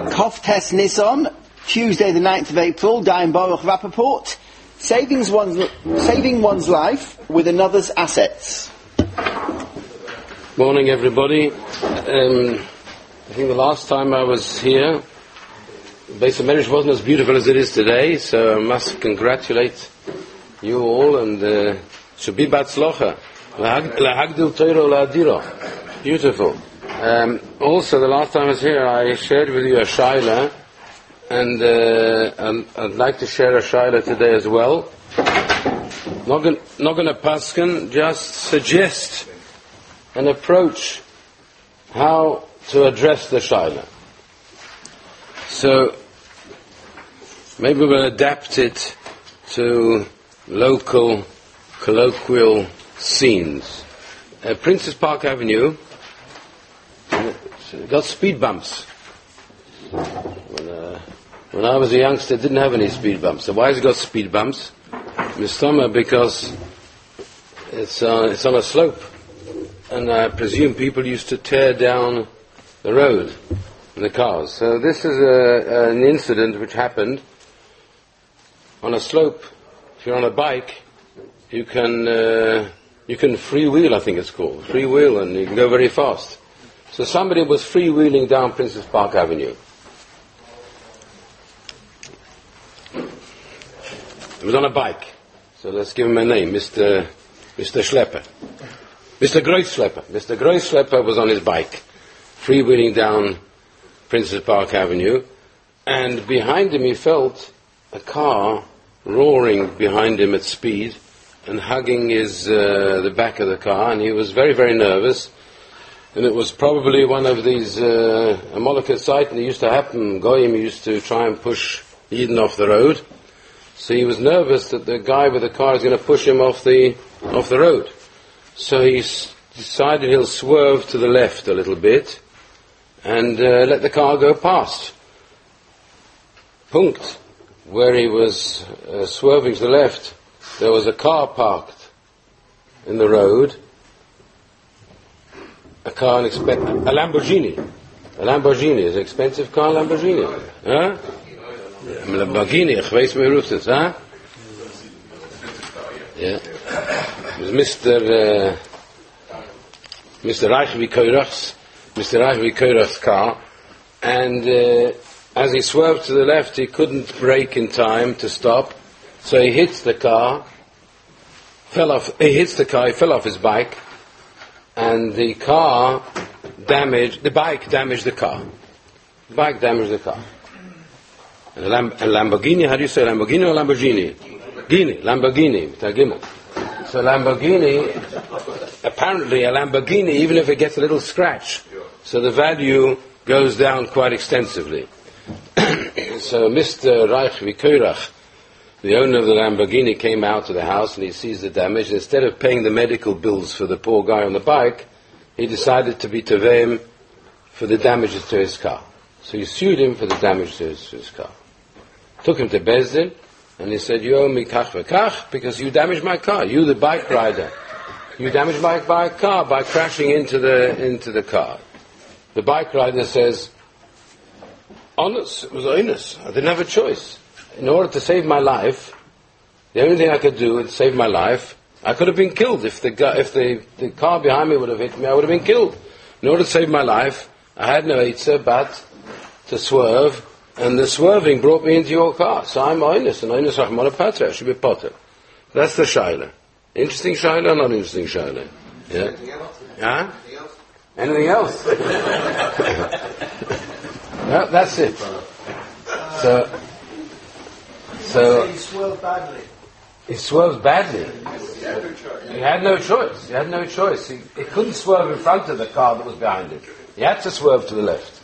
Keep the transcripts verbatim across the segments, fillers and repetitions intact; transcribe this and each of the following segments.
Koftes Nissan, Tuesday the ninth of April, Dayan Baruch Rappaport, saving one's, saving one's life with another's assets. Morning everybody. Um, I think the last time I was here, the Beis HaMedrash wasn't as beautiful as it is today, so I must congratulate you all and Shabi Batzlocha. Lahagdil Teiro La'adiro. Beautiful. Um, also, the last time I was here, I shared with you a shaila, and uh, I'd, I'd like to share a shaila today as well. Not going to paskin, just suggest an approach how to address the shaila. So, maybe we'll adapt it to local, colloquial scenes. Uh, Princess Park Avenue got speed bumps. When, uh, when I was a youngster, it didn't have any speed bumps. So why has it got speed bumps? Mistama, because it's, uh, it's on a slope. And I presume people used to tear down the road in the cars. So this is a, an incident which happened on a slope. If you're on a bike, you can uh, you can freewheel, I think it's called. Freewheel, and you can go very fast. So somebody was freewheeling down Princess Park Avenue. He was on a bike. So let's give him a name, Mister Mister Schlepper. Mister Groisschlepper. Mister Groisschlepper was on his bike, freewheeling down Princess Park Avenue, and behind him he felt a car roaring behind him at speed and hugging his uh, the back of the car, and he was very, very nervous. And it was probably one of these uh, Amalekite sites, and it used to happen. Goyim used to try and push Eden off the road. So he was nervous that the guy with the car is going to push him off the off the road. So he s- decided he'll swerve to the left a little bit and uh, let the car go past. Punkt. Where he was uh, swerving to the left, there was a car parked in the road. A car, an expe- a Lamborghini. A Lamborghini is an expensive car, Lamborghini. Huh? A Lamborghini, ich weiß, wie ruft es, huh? Yeah. It was Mister Uh, Mister Reichvi Koirach's, Mister Reichvi Koirach's car, and uh, as he swerved to the left, he couldn't brake in time to stop, so he hit the car, fell off, he hits the car, he fell off his bike, and the car damaged, the bike damaged the car. The bike damaged the car. And a, Lam, a Lamborghini, how do you say Lamborghini or Lamborghini? Lamborghini, Lamborghini, Lamborghini. So Lamborghini, apparently a Lamborghini, even if it gets a little scratch, so the value goes down quite extensively. So Mister Reichvi Koirach, the owner of the Lamborghini, came out to the house and he sees the damage. Instead of paying the medical bills for the poor guy on the bike, he decided to be teveim for the damages to his car. So he sued him for the damage to his, to his car. Took him to Beis Din, and he said, "You owe me kach v'kach because you damaged my car. You, the bike rider, you damaged my, my car by crashing into the into the car." The bike rider says, "Honest, it was honest. I didn't have a choice. In order to save my life, the only thing I could do to save my life, I could have been killed. If the guy, if the, the car behind me would have hit me, I would have been killed. In order to save my life, I had no eitzah but to swerve, and the swerving brought me into your car. So I'm honest, and honest Rahman Patra, I should be potter." That's the shaila. Interesting shaila or not interesting shaila? Yeah? Huh? Anything else? No, that's it. So, so he swerved badly. He swerves badly. He had no choice. He had no choice. He, he couldn't swerve in front of the car that was behind him. He had to swerve to the left.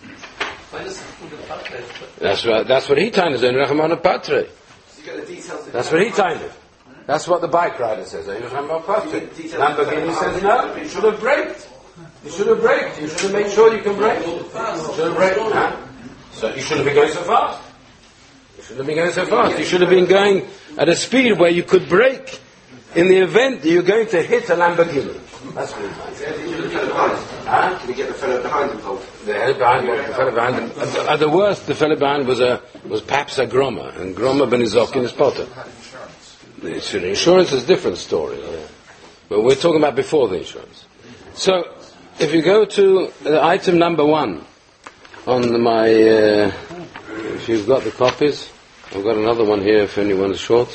That's right. That's what he timed in Rahman Patre. That's what he timed it. That's what the bike rider says. Lamborghini says no. You should have braked. You should have braked. You should have made sure you can brake. You should have braked. Huh? So you shouldn't have been going so fast. You shouldn't have been going so fast. You should have been going at a speed where you could brake in the event that you're going to hit a Lamborghini. That's what he meant. Huh? Can we get the fellow behind involved? The fellow behind, the fellow behind, at the worst, the fellow behind was a was perhaps a groma, and groma ben Izokin is potter. The insurance is a different story, yeah. But we're talking about before the insurance. So, if you go to the item number one on the, my, uh, if you've got the copies, I've got another one here if anyone is short.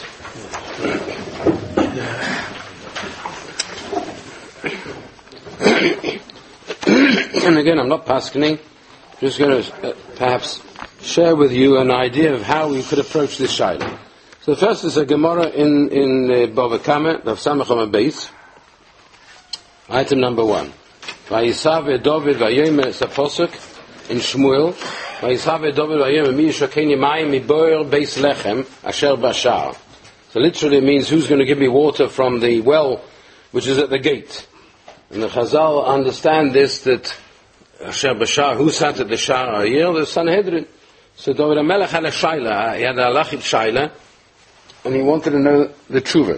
And again, I'm not paskening, just going to uh, perhaps share with you an idea of how we could approach this shaila. So the first is a Gemara in, in uh, Bava Kama, of Samachom Beis, item number one. Vayisave David Vayomer, it's a posuk in Shmuel. Vayisave David Vayomer, mi yishakeni mayim mi boer beis lechem asher bashar. So literally it means who's going to give me water from the well which is at the gate. And the Chazal understand this, that asher bashar, who sat at the Shar Ayir? The Sanhedrin. So David HaMelech had a shaila, he had a halachit shaila, and he wanted to know the tshuva.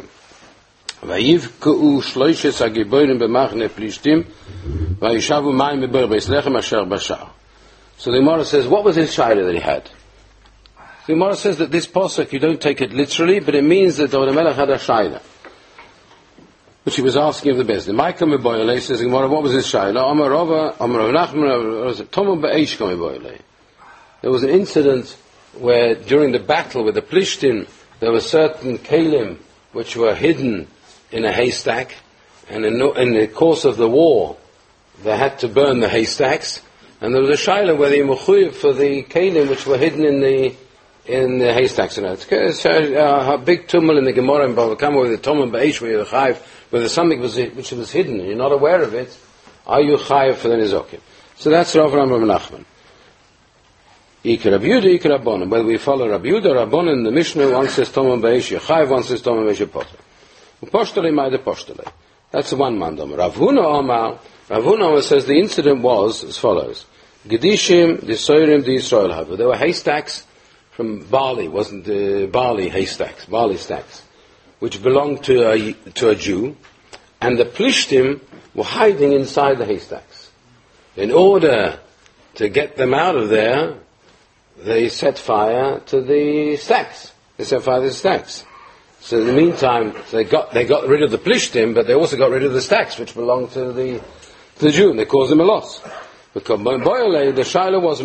Vayivkeu shloishes hagiborim b'machne plishtim, vayishavu mayim b'boer beis lechem asher bashar. So the Gemara says, what was his shaila that he had? The Gemara says that this posuk, you don't take it literally, but it means that David HaMelech had a shaila, which he was asking of the Bezdin. Ma'ikam Boyle says, Gemara, what was his shaila? Amar Rava, Amar Rav Nachman, Tomu Be'esh Kam Boyle. There was an incident where during the battle with the Plishtim, there were certain kalim which were hidden in a haystack, and in, no, in the course of the war, they had to burn the haystacks, and there was a shaila where they mechuyev for the kalim which were hidden in the in the haystacks. And it's a, a, a big tumult in the Gemara in Bava Kama with the Tomu Be'esh, where you're chayiv, whether something was which was hidden and you're not aware of it, are you chayiv for the nizokim? So that's Rav Ram Rav Nachman. Ikar Rabbi Yehuda, Ikar Rabbanan. Whether we follow Rabbi Yehuda, Rabbanan, the Mishnah, one says Tomu Be'esh, you're chayiv, one says Tomu Be'esh, you're potter. Uposhtale ma'ide poshtale. That's the one mandam. Rav Huna Omar, Rav Huna Omar says the incident was as follows. Gedishim, the Soirim, the Yisrael Hava. There were haystacks from barley, wasn't the barley haystacks, barley stacks, which belonged to a, to a Jew, and the Plishtim were hiding inside the haystacks. In order to get them out of there, they set fire to the stacks. They set fire to the stacks. So in the meantime, they got they got rid of the Plishtim, but they also got rid of the stacks, which belonged to the to the Jew, and they caused them a loss. Because the shaila was,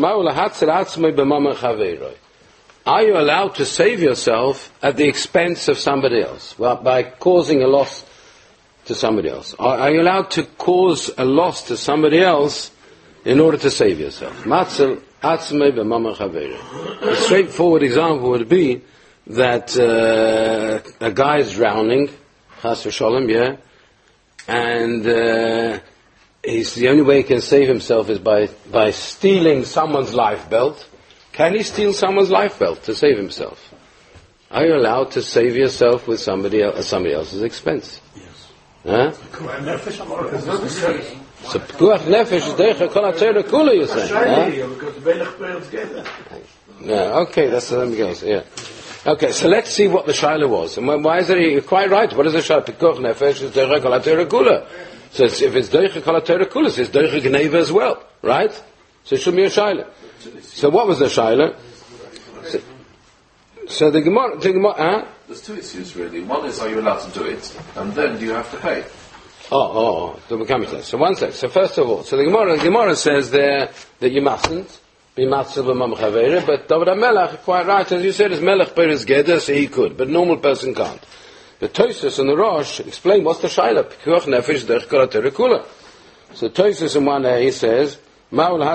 are you allowed to save yourself at the expense of somebody else? Well, by causing a loss to somebody else. Are, are you allowed to cause a loss to somebody else in order to save yourself? The straightforward example would be that uh, a guy is drowning, chas v'sholem, yeah, and uh, he's, the only way he can save himself is by, by stealing someone's life belt. Can he steal someone's life belt to save himself? Are you allowed to save yourself with somebody else, at somebody else's expense? Yes. Huh? So pekuach nefesh is deicha kol haTorah kula, you're saying? Yeah. Okay, that's something else. Yeah. Okay, so let's see what the shaila was. And why is it? You're quite right. What is the shaila? Pekuach nefesh is deicha kol haTorah kula. So it's, if it's deicha kol haTorah kula, it's deicha gneva as well, right? So it should be a shaila. So what was the shaila? So, so the Gemara, the Gemara, huh? There's two issues really. One is, are you allowed to do it, and then do you have to pay? Oh, oh, oh. The coming to that. So one sec. So first of all, so the Gemara, the Gemara says there that you mustn't be matzil b'mam chavera, but David HaMelech, quite right, as you said, is melech peres geder, so he could, but normal person can't. The Tosfos and the Rosh explain what's the shaila. Pekuach nefesh derech kol haTorah kula. So Tosfos in one he says, not a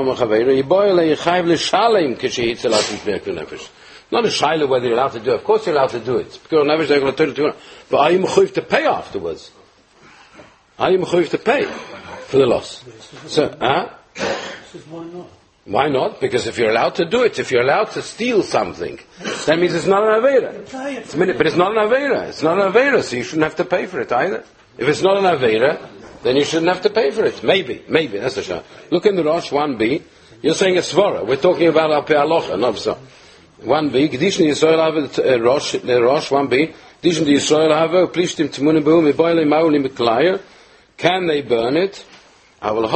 shaila whether you're allowed to do it. Of course you're allowed to do it. But are you mechuyev to pay afterwards? Are you mechuyev to pay for the loss? So, huh? Why not? Why not? Because if you're allowed to do it, if you're allowed to steal something, that means it's not an aveira. But it's not an aveira. It's not an aveira, so you shouldn't have to pay for it either. If it's not an aveira, then you shouldn't have to pay for it. Maybe, maybe, that's the shah. Look in the Rosh, one B. You're saying a svara. We're talking about Al Pei Halacha, not so. one B. Gedishn Yisrael have Rosh, Rosh, one B. Gedishn Yisrael have Plishtim Tmunim Behu Miboyle Mauli Miklayer. Can they burn it? That's not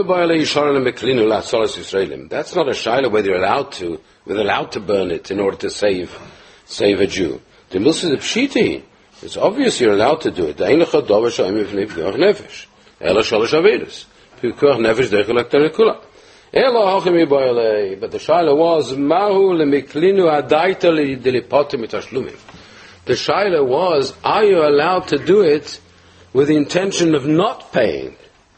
a shaila whether you're allowed to, whether allowed to burn it in order to save, save a Jew. The Milsa the Pshiti, it's obvious you're allowed to do it. But the shaila was, the shaila was, are you allowed to do it with the intention of not paying?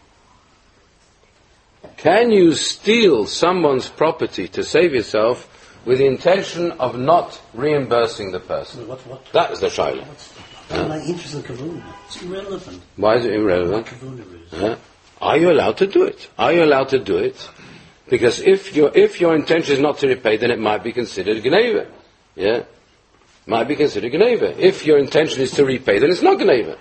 Can you steal someone's property to save yourself with the intention of not reimbursing the person? What, what? That is the shaila. Huh? My interest in kavuna. It's irrelevant. Why is it irrelevant? Huh? Are you allowed to do it? Are you allowed to do it? Because if your if your intention is not to repay, then it might be considered gneva. Yeah, might be considered gneva. If your intention is to repay, then it's not gneva.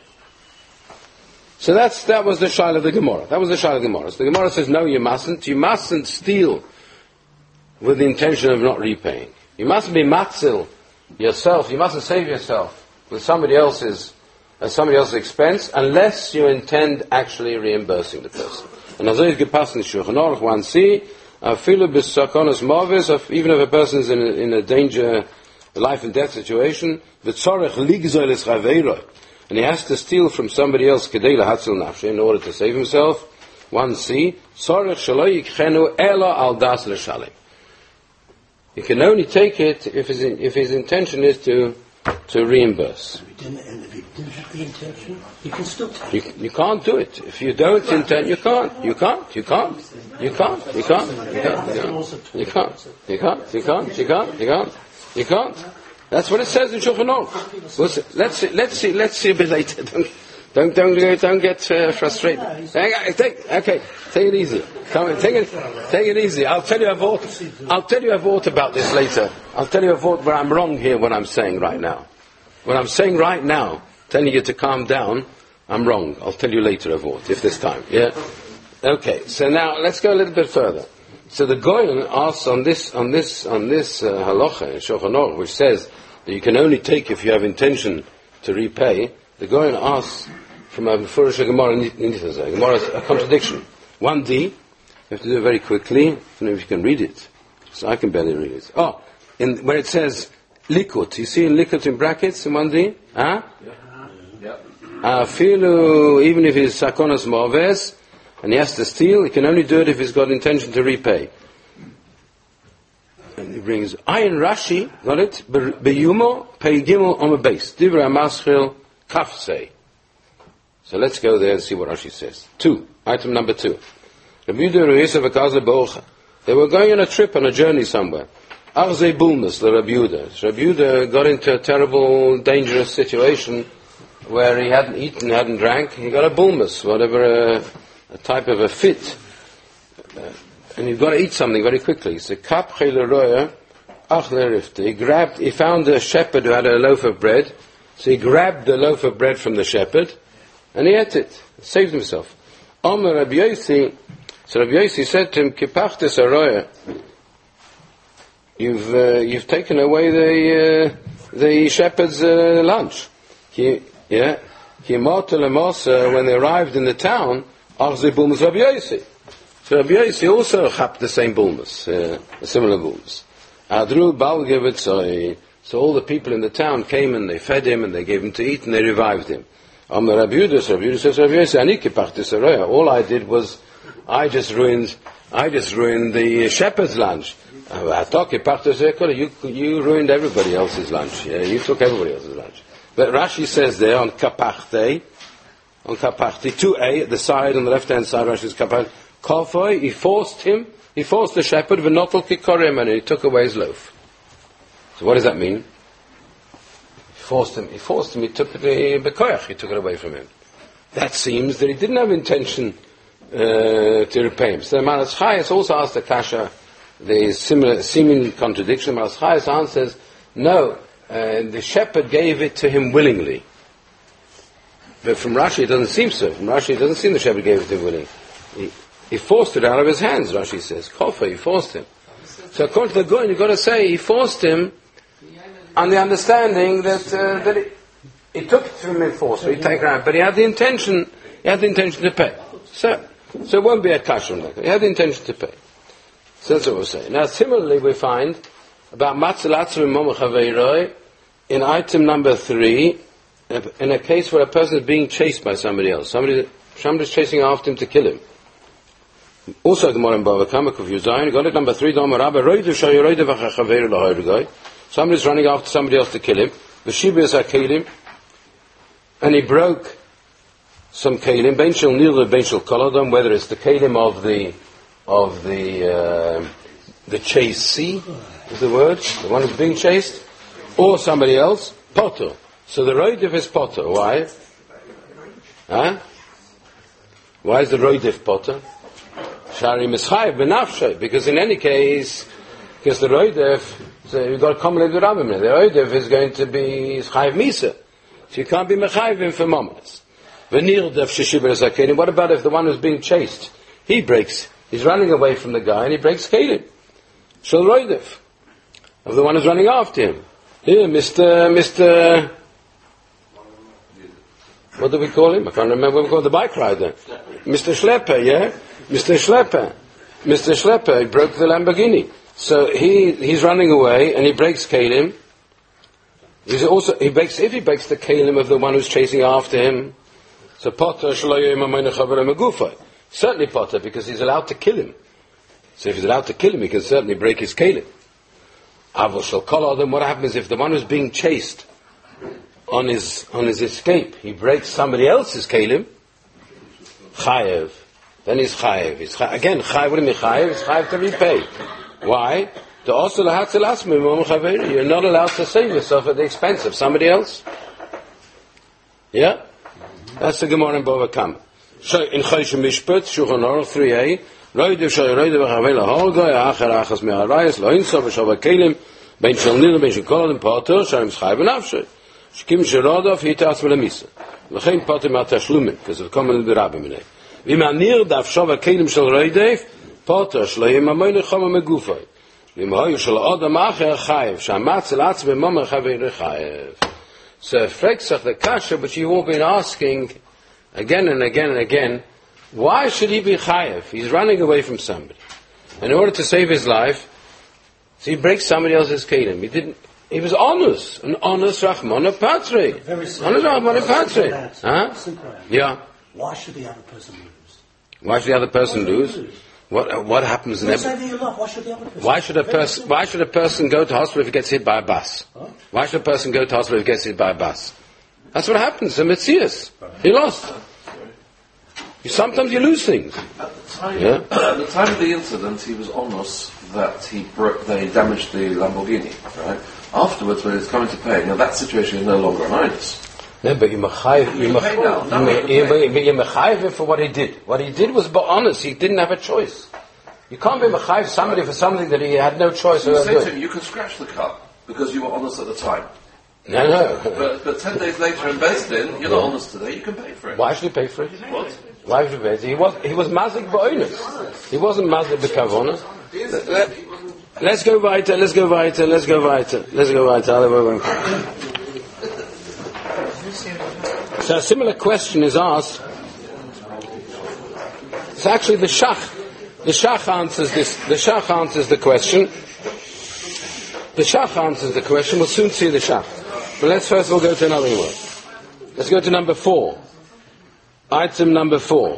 So that's that was the shaila of the Gemara. That was the shaila of the Gemara. So the Gemara says, no, you mustn't. You mustn't steal with the intention of not repaying. You mustn't be matzil yourself. You mustn't save yourself with somebody else's at somebody else's expense unless you intend actually reimbursing the person. And as it gepasst in Shulchan Aruch one c, afilu b'sakonos mavis, even if a person is in a, in a danger, a life and death situation, v'tzorech ligzol es chaveiro, and he has to steal from somebody else kedei lahatzil nafshe in order to save himself. one c, tzorech shelo yikhenu elo al das l'shalim. He can only take it if his if his intention is to to reimburse. And if he didn't have the intention, you can still take You, it. you can't do it. If you don't intend, you can't. You can't. You can't. You can't. You can't. You can't. You can't. You can't. You can't. You can't. You can't. You can't. That's what it says in Shulchan Aruch. Let's see. Let's see. Let's see a bit later. Don't don't don't, don't get uh, frustrated. Take, okay, take it easy. Come on, take it take it easy. I'll tell you a vote. I'll tell you a vote about this later. I'll tell you a vote where I'm wrong here. What I'm saying right now. What I'm saying right now, telling you to calm down, I'm wrong. I'll tell you later a vote if this time. Yeah. Okay. So now let's go a little bit further. So the Goyen asks on this on this on this uh, halacha in Shulchan Aruch, which says that you can only take if you have intention to repay. The Goyen asks from a Mefurish Gemara in Gemara, a contradiction. one d, you have to do it very quickly. I don't know if you can read it, so I can barely read it. Oh, in where it says likut, you see in likut in brackets in one d? Huh? Yeah. Uh, filu, even if he's sakonas moves and he has to steal, he can only do it if he's got intention to repay. And he brings Ayin Rashi, got it? Beyumo peigimel on a base. Divra maschil kafsei. So let's go there and see what Rashi says. Two, item number two. They were going on a trip, on a journey somewhere. Arzei Bulmus, the Rabbi Yehuda. Rabbi Yehuda got into a terrible, dangerous situation where he hadn't eaten, hadn't drank. He got a bulmus, whatever, a, a type of a fit. Uh, and you've got to eat something very quickly. So Kap Cheleroya, Achlerifte. He grabbed, he found a shepherd who had a loaf of bread. So he grabbed the loaf of bread from the shepherd, and he ate it, saved himself. Omer Rabbi Yossi, so Rabbi Yossi said to him, Kipachtes Aroya, you've uh, you've taken away the uh, the shepherd's uh, lunch. He, yeah, Kimotel when they arrived in the town, Achze Bulmus Rabbi Yossi. So Rabbi Yossi also chapped the same bulmus, uh, a similar bulmus. Adru Balgevitzoi. So all the people in the town came and they fed him and they gave him to eat and they revived him. Am Rabbi Yehuda, Rabbi Yehuda says, Rabbi Yossi, Ani kipachtes aroya. All I did was, I just ruined, I just ruined the shepherd's lunch. You, you ruined everybody else's lunch. Yeah, you took everybody else's lunch. But Rashi says there on kapachte, on kapachte, two a at the side, on the left-hand side, Rashi says kapachte. Kafoi, he forced him, he forced the shepherd, v'notel kikorim, and he took away his loaf. So what does that mean? He forced him, he forced him, he took the bekoyach, he took it away from him. That seems that he didn't have intention uh, to repay him. So the Maras Chayes also asked the Kasha, the similar, seeming contradiction. Maras Chayes answers, no, uh, the shepherd gave it to him willingly. But from Rashi it doesn't seem so. From Rashi it doesn't seem the shepherd gave it to him willingly. He, he forced it out of his hands, Rashi says. Kofa, he forced him. So according to the Goyen, you've got to say he forced him on the understanding that uh, that he, he took it from him in force, so he take it out, but he had the intention, he had the intention to pay. So So it won't be a kasher. He had the intention to pay. So that's what we're saying. Now, similarly, we find about matzalatzu momach haveiroi in item number three, in a case where a person is being chased by somebody else. Somebody, somebody's chasing after him to kill him. Also, the Morim Bava Kama Kuf Yuzayin, got it number three, Dom Rabba, Roidu Shayoidu Vachachaveru Lahoirugoi. Somebody's running after somebody else to kill him. V'shibiyas HaKelim, and he broke some Kelim, Ben Shel Nil, Ben Shel Kolodom, whether it's the Kelim of the, of the, uh, the chasee, is the word, the one who's being chased, or somebody else, Potter. So the Roidif is Potter. Why? Huh? Why is the Roidif Potter? Shari Mischayev Benafshay, because in any case, because the Roidif, so you've got to accommodate the Rabbim. The Roidif is going to be Chayev Misa. So you can't be Mechayevim for moments. What about if the one who's being chased, he breaks, he's running away from the guy and he breaks Kelim? Shal Roidif, of the one who's running after him. Here, Mister Mister What do we call him? I can't remember what we call the bike rider. Mister Schlepper, yeah? Mister Schlepper. Mister Schlepper, he broke the Lamborghini. So he, he's running away and he breaks Kelim. He's also, he breaks, if he breaks the Kelim of the one who's chasing after him, so Potter, certainly Potter, because he's allowed to kill him. So if he's allowed to kill him, he can certainly break his Kelim. What happens if the one who's being chased on his, on his escape, he breaks somebody else's Kelim? Chayev. Then he's Chayev. He's chayev. Again, Chayev, what do you mean Chayev? He's Chayev to repay. Why? You're not allowed to save yourself at the expense of somebody else. Yeah? That's the Gemara in Bava Kama. So in Choshen Mishpat, Shulchan Aruch three a, Roidev Shayoidev V'Chavei Laholgoi, Acher Achas Me'arayas, Lo Inso V'Shavah Kelim, Ben Shel Nil, Ben Shel Kolodim, Potter, Shalem Schai B'Nafshe, Shkim Sherodov, Hitas V'Lemisa. L'chein Potter Ma'Tashlumin, because of common L'Rabbi Minei. V'Manir Dav Shavah Kelim Shel Roidev, Potter, Shloim Amoyne Choma Megufay. V'Mahoyu Shel Odam Acher Chayev, Shamatz Elatz V'Momach Havei Rechayev. So, Freksach the Kasha, but you've all been asking again and again and again, why should he be chayev? He's running away from somebody. And in order to save his life, so he breaks somebody else's kelim. He didn't, he was honest. An honest Rahman Patre. Very simple. Honest Rahman Patre. Huh? Simple. Yeah. Why should the other person lose? Why should the other person lose? What, uh, what happens in every... Why should the other person? Why should a person? Why should a person go to hospital if he gets hit by a bus? Huh? Why should a person go to hospital if he gets hit by a bus? That's what happens. The Metzias. He lost. You, sometimes you lose things. At the time, Yeah? at the time of the incident, he was honest that he broke, they damaged the Lamborghini. Right. Afterwards, when he's coming to pay, now that situation is no longer an honest. No, but you're mechayev, you're mechayev for what he did. What he did was but honest. He didn't have a choice. You can't be mechayev somebody for something that he had no choice You of say to doing. him, you can scratch the car because you were honest at the time. No, no. But, but ten days later in Bezdin, you're not honest today, you can pay for it. Why should he pay for it? What? Why should he pay for it? He was, he was mazik ba'onis. He wasn't mazik b'kavona. Let's go weiter, let's go weiter, let's go weiter, let's go weiter. So a similar question is asked. It's actually the Shach. The Shach answers this. The Shach answers the question. The Shach answers the question. We'll soon see the Shach. But let's first of all go to another word. Let's go to number four. Item number four.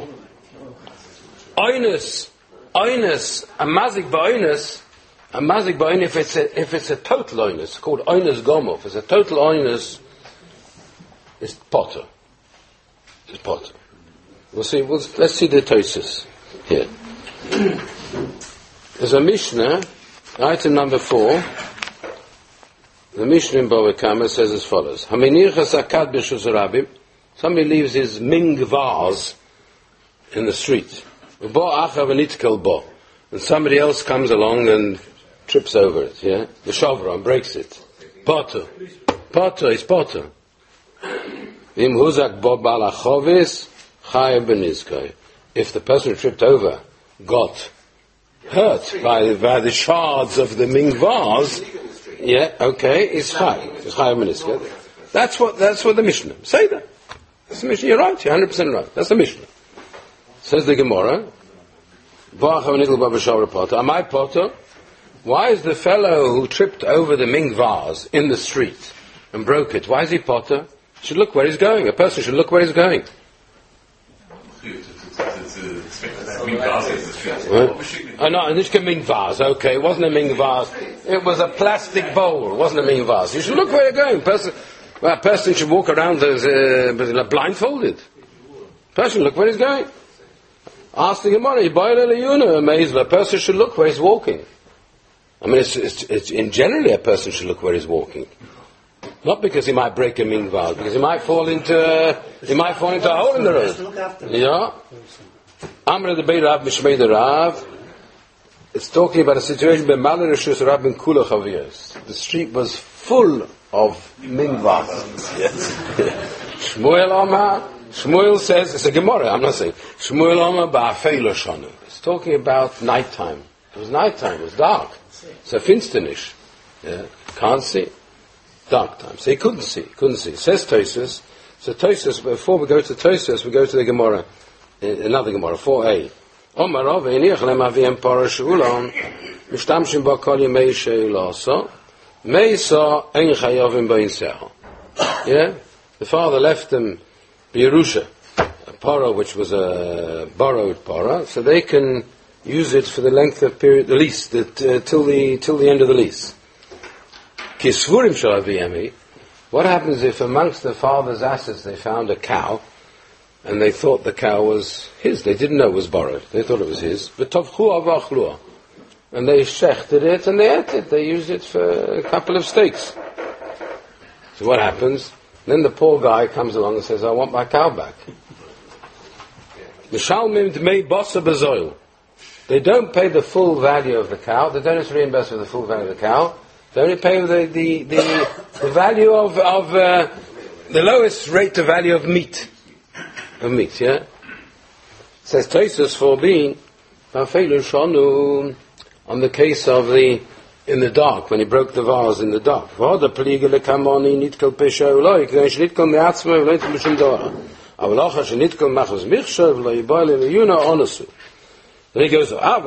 Oinus. Oinus. A mazik ba'oinus. A mazik ba'oinus, if it's a, if it's a total oinus, called oinus gomov. If it's a total oinus, it's potter. It's potter. We'll see. We'll, let's see the tosis here. There's a Mishnah, item number four. The Mishnah in Bava Kama says as follows: Haminir chasakat b'shus rabim. Somebody leaves his ming vase in the street. Bo achav nitkel bo, and somebody else comes along and trips over it. Yeah, the shavron breaks it. Potter, potter is potter. If the person who tripped over got hurt by, by the shards of the ming vase, yeah, okay, it's chai. It's chai b'nizkay. That's what, that's what the Mishnah. Say that. That's the Mishnah. You're right. You're one hundred percent right. That's the Mishnah. Says the Gemara, am I potter? Why is the fellow who tripped over the Ming vase in the street and broke it, why is he potter? He should look where he's going. A person should look where he's going. Oh no, this can Ming vase. Okay, it wasn't a Ming vase. It was a plastic bowl. It wasn't a Ming vase. You should look where you're going. Person, well, a person should walk around as uh, blindfolded. A person should look where he's going. Ask the Gemara, a person should look where he's walking. I mean, it's, it's, it's in generally a person should look where he's walking. Not because he might break a Ming vase, because he might fall into uh, he might fall into a hole in the road. Yeah. Amr the Beit Rav Mishmei the Rav. It's talking about a situation where Maler Rishus Rav Ben Kula Chaviyos. The street was full of Ming vases. Yes. Shmuel Omar. Shmuel says it's a Gemara. I'm not saying Shmuel Omar Ba'afei Loshanu. It's talking about nighttime. It was nighttime. It was dark. So finsternish. Yeah. Can't see. Dark time. So he couldn't see. Couldn't see. Says Tosfos. So Tosfos. Before we go to Tosfos, we go to the Gemara. Another Gemara. four a. Omar Rav Einiach Lemaviem Parash Ulam Mishtamshim Bakol Yemei Sheilasa Meisa Ein Chayavim Beinseho. Yeah. The father left them Yerusha, a para which was a borrowed para, so they can use it for the length of period, the lease, that, uh, till the till the end of the lease. Kisvurim shalaviyami. What happens if amongst the father's assets they found a cow, and they thought the cow was his? They didn't know it was borrowed. They thought it was his. V'tovchu avachlua, and they shechted it and they ate it. They used it for a couple of steaks. So what happens? Then the poor guy comes along and says, I want my cow back. They don't pay the full value of the cow. They don't reimburse for the full value of the cow. They only pay the the, the, the value of, of uh, the lowest rate of value of meat. Of meat, yeah? Says Tosfos for being on the case of the in the dark, when he broke the vase in the dark. Then he goes, ah,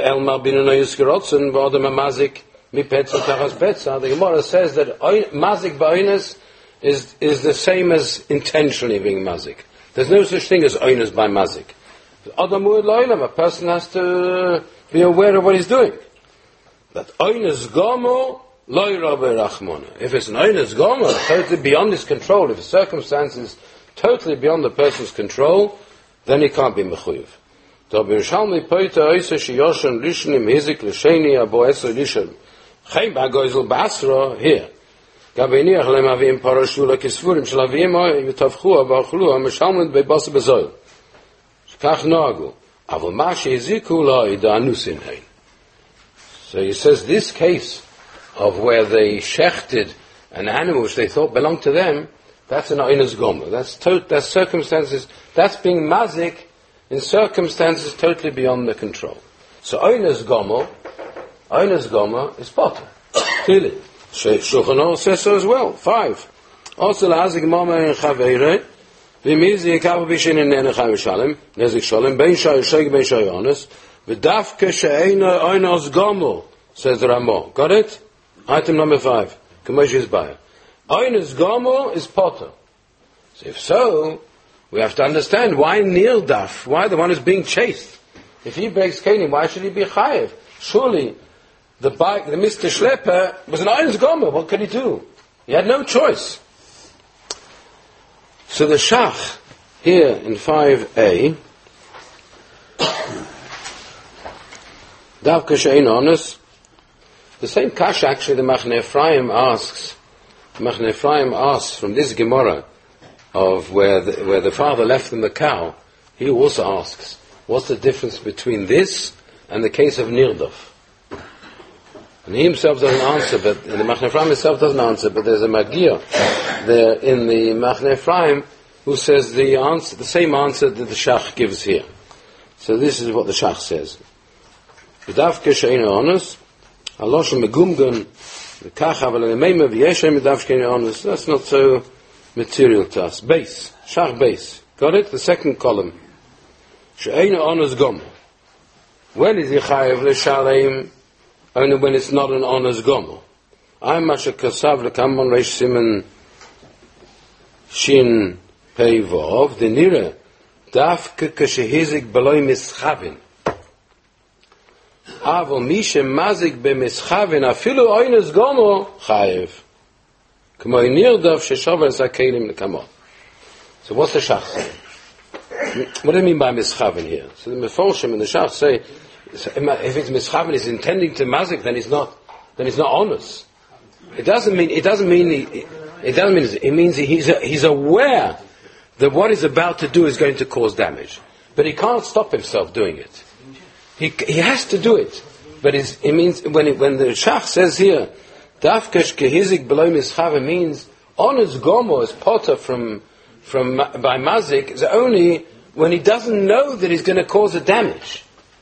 the Gemara says that mazik ba'oinus is, is the same as intentionally being mazik. There's no such thing as oinus by mazik. A person has to be aware of what he's doing. That oinus gomo loy rabbe rachmona. If it's an oinus gomo, totally beyond his control, if the circumstances totally beyond the person's control, then he can't be mechuyev. So b'Yerushalmi poita oisa sheyoshan lishnim hizik l'sheni abo eser lishon chay b'agoyzel b'asra here. Gabeniach lemavim parashula kisvurim shlavim oy v'tavchu avachlu ha'mishalmid be'basa b'zoil. Shkach noagu. Avol ma shehiziku loy da'anusin hein. So he says this case of where they shechted an animal which they thought belonged to them, that's an oinus gomer. That's to, that's circumstances. That's being mazik in circumstances totally beyond their control. So oinus gomer, oinus gomer is potter. Clearly, Shulchan Aruch says so as well. Five. Also la'azik mama in chaveire v'mizi yikav b'shin in nenechai v'shalem nezik shalem ben shay shayg ben shay honest. V'dafke she'eina oinos gomer, says the Ramah. Got it? Item number five. Commercial buyer. Oinos gomer is potter. So if so, we have to understand why Nirdaf, why the one who's being chased. If he breaks Kenim, why should he be chayiv? Surely, the bike, the Mister Schlepper was an oinos gomer. What could he do? He had no choice. So the Shach, here in five A, Davka she'ein honest. The same kasha actually the Machne Ephraim asks. Machne Ephraim asks from this Gemara of where the, where the father left them the cow. He also asks, what's the difference between this and the case of Nirdaf? And he himself doesn't answer, but and the Machne Ephraim himself doesn't answer. But there's a Magia there in the Machne Ephraim who says the answer, the same answer that the Shach gives here. So this is what the Shach says. V'davke she'ein honest, haloshem megumgun, v'kach aval lemeima v'yeshem v'davke she'ein honest. That's not so material to us. Base, Shach base. Got it? The second column. She'eina onas gomer. When is he chayav l'shalem? Only when it's not an onas gomer. I'm masha kasav l'kamon reish simen shin pei vov denira dafke kashehizik beloy mischavin. Avo mishe mazik b'mischavin afilu onas gomer chayav. K'mo nirdav sheshover zakelim l'kamon. So what's the shach saying? What do I mean by mischavin here? So the meforshim and the shach say, if it's mischavin, is intending to mazik, then it's not, then it's not honest. It doesn't mean. It doesn't mean. He, it doesn't mean. It means he's he's aware that what he's about to do is going to cause damage, but he can't stop himself doing it. He he has to do it, but it means when it, when the shach says here, dafkesh kehizik below mischavin means honest gomo is potter from. From by mazik is only when he doesn't know that he's going to cause a damage.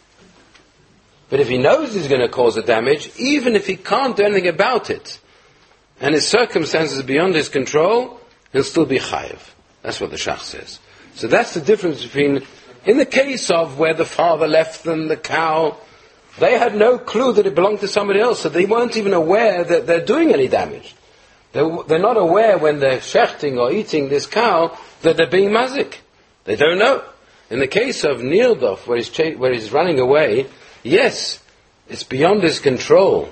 But if he knows he's going to cause a damage, even if he can't do anything about it, and his circumstances are beyond his control, he'll still be chayiv. That's what the shach says. So that's the difference between, in the case of where the father left them the cow, they had no clue that it belonged to somebody else, so they weren't even aware that they're doing any damage. They're, they're not aware when they're shechting or eating this cow that they're being mazik. They don't know. In the case of Nirdov, where he's, cha- where he's running away, yes, it's beyond his control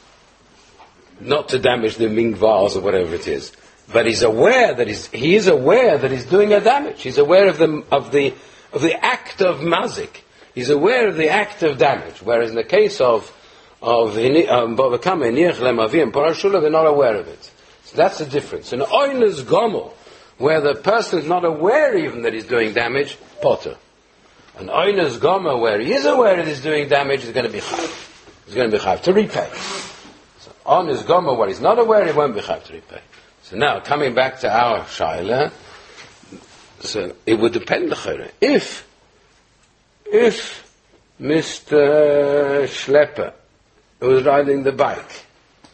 not to damage the mingvars or whatever it is. But he's aware that he's, he is aware that he's doing a damage. He's aware of the, of the, of the act of mazik. He's aware of the act of damage. Whereas in the case of, of, um, Parashula, they're not aware of it. That's the difference. In Oinus Gomo, where the person is not aware even that he's doing damage, potter. An Oinus Gomo, where he is aware that he's doing damage, is going to be chayav. He's going to be chayav to repay. So Oinus Gomo, where he's not aware, he won't be chayav to repay. So now, coming back to our shaila, so it would depend on if, if Mister Schlepper, who was riding the bike,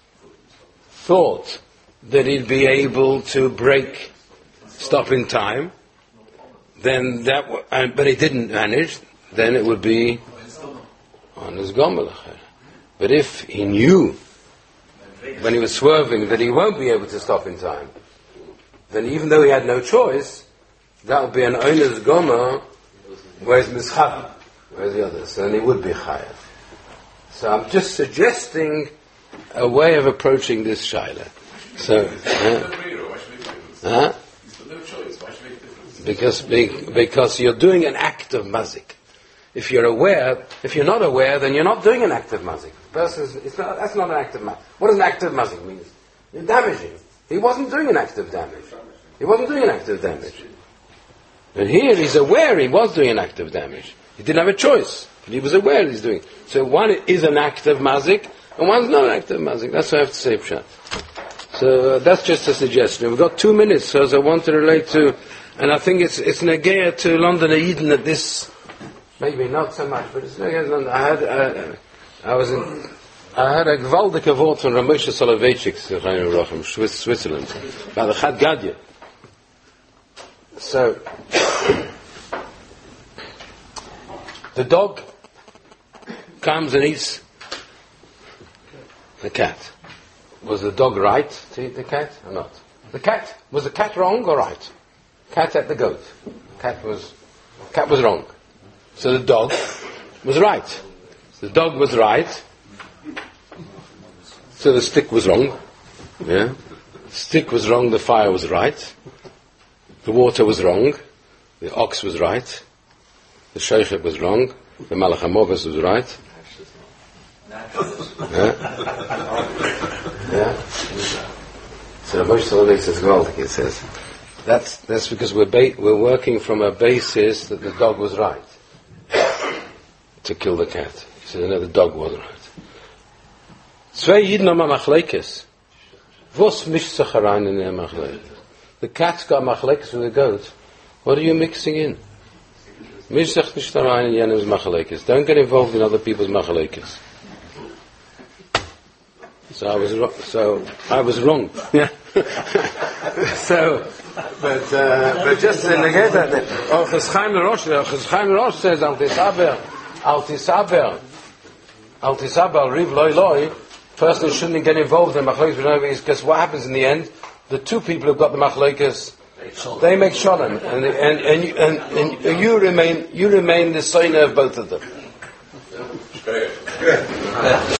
thought that he'd be able to break, stop in time, then that, w- uh, but he didn't manage, then it would be on his gomer. But if he knew, when he was swerving, that he won't be able to stop in time, then even though he had no choice, that would be an owner's gomer, whereas mischav, whereas the others, then he would be chayav. So I'm just suggesting a way of approaching this shaila. So, uh, huh? Because because you're doing an act of mazik. If you're aware, if you're not aware, then you're not doing an act of mazik. Person's, it's not, that's not an act of mazik. What does an act of mazik mean? You're damaging. He wasn't doing an act of damage. He wasn't doing an act of damage. But here he's aware he was doing an act of damage. He didn't have a choice, but he was aware he's doing. So one is an act of mazik, and one's not an act of mazik. That's what I have to say, Pshat. So uh, that's just a suggestion. We've got two minutes, so as I want to relate to, and I think it's it's negeya to London Eden at this, maybe not so much, but it's negeya to London. I had, uh, I was in, I had a gewaldige word from Ramosha Soloveitchik, from Switzerland, about the Chad Gadya. So, the dog comes and eats the cat. Was the dog right to eat the cat or not? The cat, was the cat wrong or right? Cat ate the goat. Cat was, cat was wrong. So the dog was right. The dog was right. So the stick was wrong. Yeah. The stick was wrong, the fire was right. The water was wrong. The ox was right. The sheikhet was wrong. The malach hamoves was right. Yeah. Yeah. So Moshe Soloveitchik says, gewaltig, it says, that's, that's because we're, ba- we're working from a basis that the dog was right to kill the cat. He said, no, the dog was right. Zwei Yidden haben machlekes. Was mischt sich herein in der machlekes? The cat's got machlekes with the goat. What are you mixing in? Mischt sich nicht herein in jenem's machlekes. Don't get involved in other people's machlekes. So I was wrong. So I was wrong. Yeah. So But, uh, but just to negate that, oh, Chas Chaim Rosh, Chas Chaim Rosh says, Al Tisaber, Al Tisaber, Al Tisaber, Riv Loi Loi, person shouldn't get involved in Machlokes, because what happens in the end, the two people who've got the Machlokes, they make Shalom, and, and, and, you, and, and you remain, you remain the signer of both of them.